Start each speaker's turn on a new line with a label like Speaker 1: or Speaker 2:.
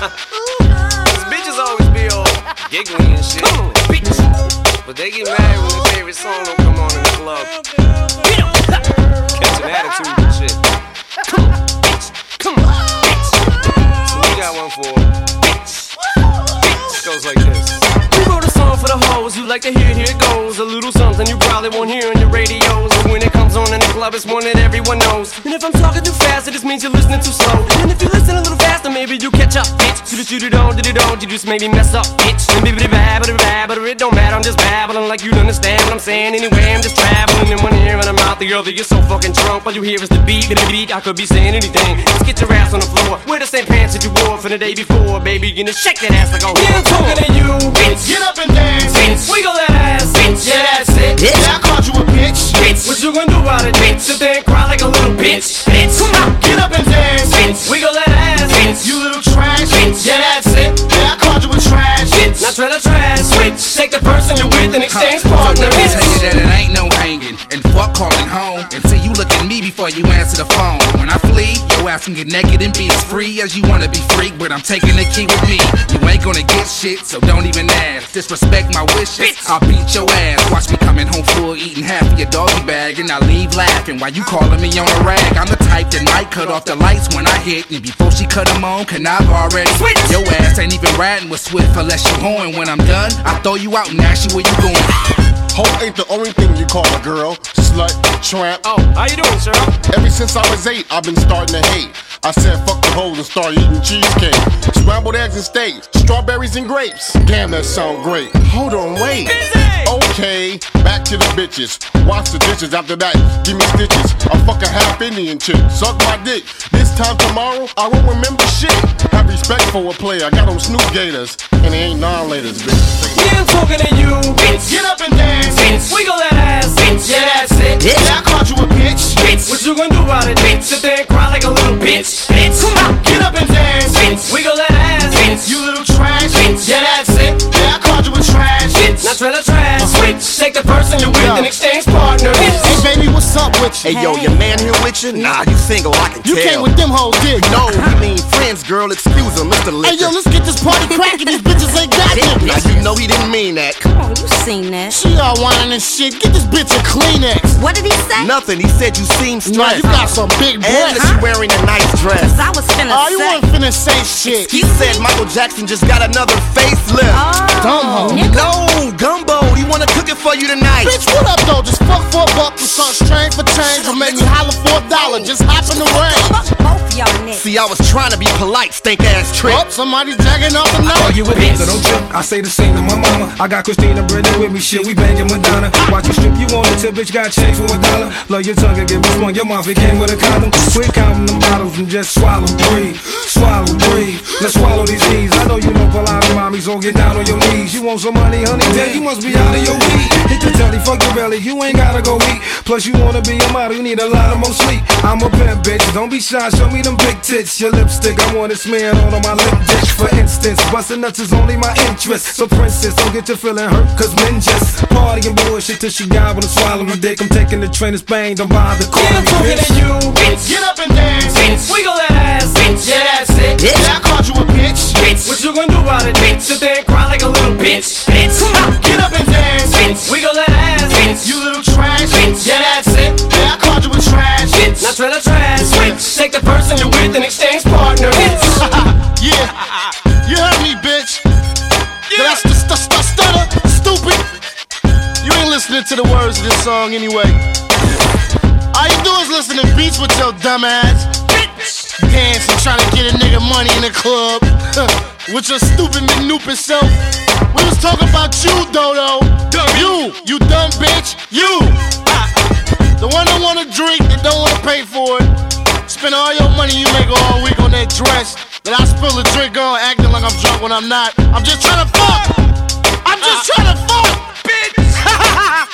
Speaker 1: These bitches always be all giggly and shit. But they get mad when their favorite song don't come on in the club. Catch an attitude and shit. Come on, bitch. Come on, bitch. So we got one for bitch. It goes like this. We wrote a song for the hoes, you like to hear it, here it goes. A little something you probably won't hear on your radios. But when it comes on in the club, it's one that everyone knows. And if I'm talking too fast, it just means you're listening too slow. And if you listen a little faster, maybe you catch up, bitch. Shoot it on, you just made me mess up, bitch. And baby, it don't matter, I'm just babbling like you understand what I'm saying. Anyway, I'm just traveling in one ear and I'm out the other. You're so fucking drunk, all you hear is the beat. I could be saying anything. Just get your ass on the floor. Wear the same pants that you wore from the day before, baby. You gonna shake that ass like a whore. Yeah, I'm talking to you, bitch. Get up and dance, bitch. Wiggle that ass, bitch. Yeah, that's it. Yeah, I called you a bitch, bitch. What you gonna do about it, bitch? Sit there and cry like a little bitch, bitch. Come on, get up and dance, bitch. Wiggle that ass, bitch. You little trash, bitch. Yeah, that's it. Yeah, I called you a trash, bitch. Now try to trash, switch. Take the person you're with and exchange partners.
Speaker 2: Let me tell you that it ain't no hanging and fuck calling home until you look at me before you answer the phone. When I flee, your ass can get naked and be as free as you wanna be free, but I'm taking the key with me. You ain't gonna get shit, so don't even ask. Disrespect my wishes, I'll beat your ass. Watch me coming home full, eating half of your doggy bag, and I leave laughing while you calling me on a rag. I'm the type that might cut off the lights when I hit, and before she cut them on, can I've already switch. Your ass ain't even riding with Swift unless you going. When I'm done, I throw you out and ask you where you going.
Speaker 3: Hoe ain't the only thing you call a girl. Slut, tramp.
Speaker 1: Oh, how you doing, sir?
Speaker 3: Ever since I was 8, I've been starting to hate. I said fuck the hoes and started eating cheesecake. Scrambled eggs and steak, strawberries and grapes. Damn, that sound great. Hold on, wait. Okay, back to the bitches. Wash the dishes, after that, give me stitches. I fuck a half Indian chick, suck my dick. This time tomorrow, I won't remember shit. Have respect for a player, I got on Snoop Gators. And they ain't non-laters, bitch.
Speaker 1: Yeah, I'm talking to you, bitch. Get up and dance, bitch. Wiggle that ass, bitch. Yeah, that's it. Yeah, I called you a bitch, bitch. What you gonna do about it, bitch? Sit there and cry like a little bitch, bitch. Come on, get up and dance, bitch. Wiggle that ass, bitch. You little trash, bitch. Yeah, that's it. Yeah, I called you a trash, bitch. Now try to trash, switch. Take the person you're with and exchange partners.
Speaker 3: Hey, baby, what's up with you?
Speaker 4: Hey, yo, your man here with you? Nah, you single, I can
Speaker 3: You
Speaker 4: tell.
Speaker 3: came with them hoes, did you?
Speaker 4: No, I mean friends, girl, excuse him, Mr. Liquor.
Speaker 3: Hey, yo, let's get this party cracking. These bitches ain't got it.
Speaker 4: Now you know he didn't mean that.
Speaker 5: Come on, you seen that.
Speaker 3: She all whining and shit. Get this bitch a Kleenex.
Speaker 5: What did he say?
Speaker 4: Nothing, he said you seem
Speaker 3: Nah,
Speaker 4: stressed.
Speaker 3: you got some big
Speaker 4: And
Speaker 3: breasts.
Speaker 4: that you wearing a nice dress.
Speaker 5: Cause I was finna
Speaker 3: Oh, you
Speaker 5: say.
Speaker 3: weren't finna say shit.
Speaker 4: He said Michael Jackson just got another facelift.
Speaker 3: Dumb hoe.
Speaker 5: nigga.
Speaker 4: No, Gumbo, he wanna cook it for you tonight.
Speaker 3: Bitch, what up, though? Just fuck for a buck with something strange for change or make me holler for $1. Just hop in the range.
Speaker 5: Both y'all niggas.
Speaker 4: See, I was trying to be polite, stink ass trick.
Speaker 3: Oh, somebody jacking up the
Speaker 6: Call
Speaker 3: night.
Speaker 6: you a bitch, so don't trip. I say the same to my mama. I got Christina Brennan with me, shit, we banging Madonna. Watch you strip, you want it till bitch got change for $1. Love your tongue and give me one, your mouth it came with a condom. Quit counting them bottles and just swallow, breathe. Swallow, breathe. Let's swallow these D's. I know you know a lot of mommies, so get down on your knees. You want some money, honey, then you must be out of your weed. Hit the telly, fuck your belly, you ain't gotta go eat. Plus you wanna be a model, you need a lot of more sleep. I'm a pimp, bitch, don't be shy, show me them big tits. Your lipstick, I want it smeared all on my lip dick. For instance, bustin' nuts is only my interest. So princess, don't get your feeling hurt, cause men just party and bullshit till she gobble and swallow my dick. I'm taking the train to Spain, don't bother calling me bitch.
Speaker 1: You, bitch. Get up and dance, bitch. Wiggle that ass, bitch. Yeah, that's it. Yeah, I called you a bitch, bitch. What you gonna do about it, bitch? Sit there and cry like a little bitch, bitch. Come on, get up and dance, bitch. Wiggle that ass, bitch. You little trash, bitch. Yeah, that's it. Yeah, I called you a trash, bitch. Now try to trash, switch. Take the person you're with and exchange partners.
Speaker 3: Yeah, you heard me, bitch. That's the stutter, stupid. You ain't listening to the words of this song anyway. All you do is listen to beats with your dumb ass. Dancing, trying to get a nigga money in the club. With your stupid manupid self. We was talking about you, Dodo. You dumb bitch. You. The one that wanna drink and don't wanna pay for it. Spend all your money you make all week on that dress that I spill a drink on, acting like I'm drunk when I'm not. I'm just trying to fuck. I'm just trying to fuck, bitch.